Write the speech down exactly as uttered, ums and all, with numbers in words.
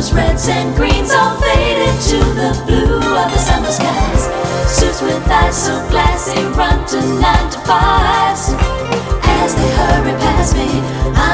Those reds and greens all faded to the blue of the summer skies. Suits with eyes so glassy run to nine to fives. As they hurry past me,